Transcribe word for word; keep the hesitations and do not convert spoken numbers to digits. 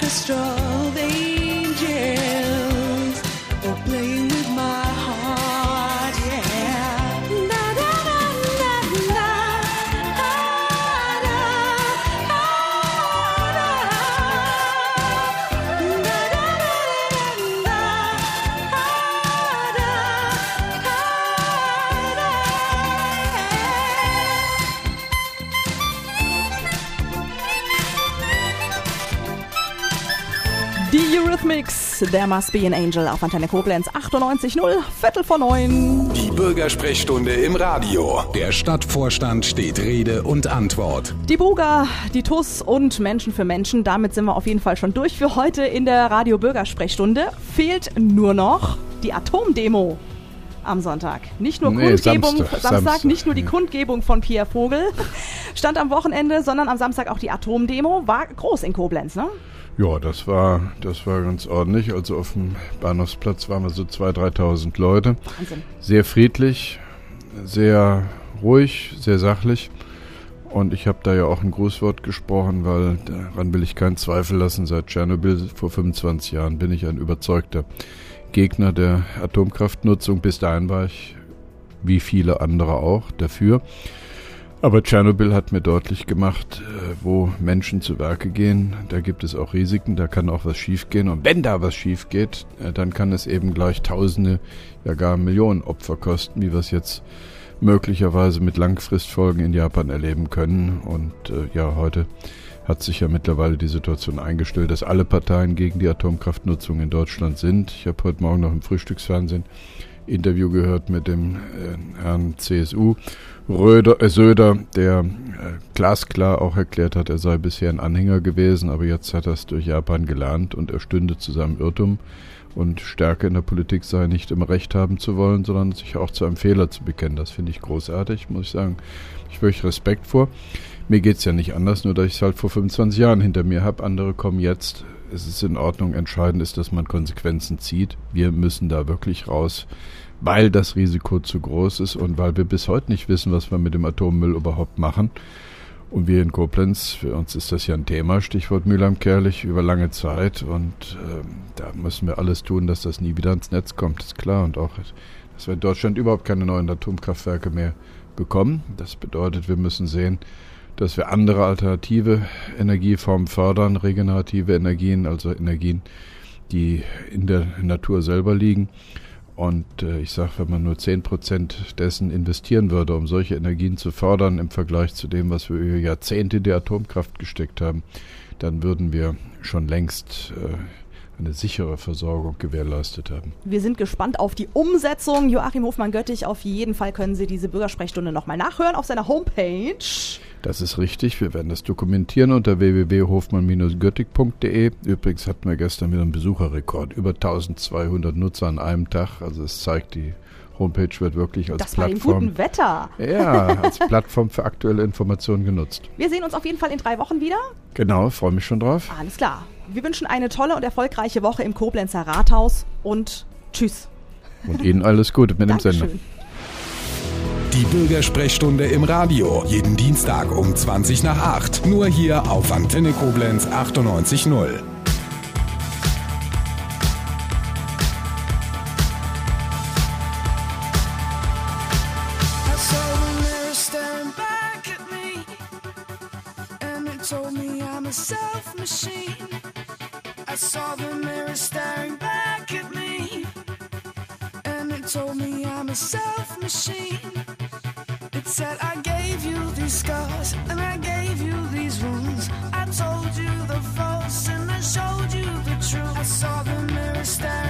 orchestra of angels, oh, playing with my heart, yeah. Na, na, na, na, na, ah, na, ah, na, na, na, na, Die Eurythmics, There Must Be an Angel auf Antenne Koblenz achtundneunzig Komma null, Viertel vor neun. Die Bürgersprechstunde im Radio. Der Stadtvorstand steht Rede und Antwort. Die Buga, die T U S und Menschen für Menschen, damit sind wir auf jeden Fall schon durch für heute in der Radio-Bürgersprechstunde. Fehlt nur noch die Atomdemo am Sonntag. Nicht nur Nee, Kundgebung, Samstag, Samstag, Samstag, nicht nur die ja. Kundgebung von Pierre Vogel stand am Wochenende, sondern am Samstag auch die Atomdemo. War groß in Koblenz, ne? Ja, das war, das war ganz ordentlich. Also auf dem Bahnhofsplatz waren wir so zweitausend, dreitausend Leute. Wahnsinn. Sehr friedlich, sehr ruhig, sehr sachlich. Und ich habe da ja auch ein Grußwort gesprochen, weil daran will ich keinen Zweifel lassen. Seit Tschernobyl vor fünfundzwanzig Jahren bin ich ein überzeugter Gegner der Atomkraftnutzung. Bis dahin war ich, wie viele andere auch, dafür. Aber Tschernobyl hat mir deutlich gemacht, wo Menschen zu Werke gehen, da gibt es auch Risiken, da kann auch was schiefgehen. Und wenn da was schief geht, dann kann es eben gleich Tausende, ja gar Millionen Opfer kosten, wie wir es jetzt möglicherweise mit Langfristfolgen in Japan erleben können. Und äh, ja, heute hat sich ja mittlerweile die Situation eingestellt, dass alle Parteien gegen die Atomkraftnutzung in Deutschland sind. Ich habe heute Morgen noch im Frühstücksfernsehen Interview gehört mit dem äh, Herrn C S U Röder, äh, Söder, der äh, glasklar auch erklärt hat, er sei bisher ein Anhänger gewesen, aber jetzt hat er es durch Japan gelernt und er stünde zu seinem Irrtum und Stärke in der Politik sei nicht immer Recht haben zu wollen, sondern sich auch zu einem Fehler zu bekennen. Das finde ich großartig, muss ich sagen. Ich wirklich Respekt vor. Mir geht's ja nicht anders, nur dass ich es halt vor fünfundzwanzig Jahren hinter mir habe. Andere kommen jetzt. Es ist in Ordnung. Entscheidend ist, dass man Konsequenzen zieht. Wir müssen da wirklich raus, weil das Risiko zu groß ist und weil wir bis heute nicht wissen, was wir mit dem Atommüll überhaupt machen. Und wir in Koblenz, für uns ist das ja ein Thema, Stichwort Mülheim-Kärlich, über lange Zeit. Und äh, da müssen wir alles tun, dass das nie wieder ins Netz kommt, ist klar. Und auch, dass wir in Deutschland überhaupt keine neuen Atomkraftwerke mehr bekommen. Das bedeutet, wir müssen sehen, dass wir andere alternative Energieformen fördern, regenerative Energien, also Energien, die in der Natur selber liegen. Und äh, ich sage, wenn man nur zehn Prozent dessen investieren würde, um solche Energien zu fördern im Vergleich zu dem, was wir über Jahrzehnte in die Atomkraft gesteckt haben, dann würden wir schon längst äh, eine sichere Versorgung gewährleistet haben. Wir sind gespannt auf die Umsetzung. Joachim Hofmann-Göttich, auf jeden Fall können Sie diese Bürgersprechstunde nochmal nachhören auf seiner Homepage. Das ist richtig. Wir werden das dokumentieren unter w w w punkt hofmann Bindestrich göttich punkt d e. Übrigens hatten wir gestern wieder einen Besucherrekord. Über eintausendzweihundert Nutzer an einem Tag. Also es zeigt, die Homepage wird wirklich als das bei dem Plattform, guten Wetter. Ja, als Plattform für aktuelle Informationen genutzt. Wir sehen uns auf jeden Fall in drei Wochen wieder. Genau, freue mich schon drauf. Alles klar. Wir wünschen eine tolle und erfolgreiche Woche im Koblenzer Rathaus und tschüss. Und Ihnen alles Gute mit dem Sender. Die Bürgersprechstunde im Radio. Jeden Dienstag um zwanzig nach acht. Nur hier auf Antenne Koblenz achtundneunzig Komma null. Told me I'm a self-machine. I saw the mirror staring back at me, and it told me I'm a self-machine. It said I gave you these scars and I gave you these wounds. I told you the false and I showed you the truth. I saw the mirror staring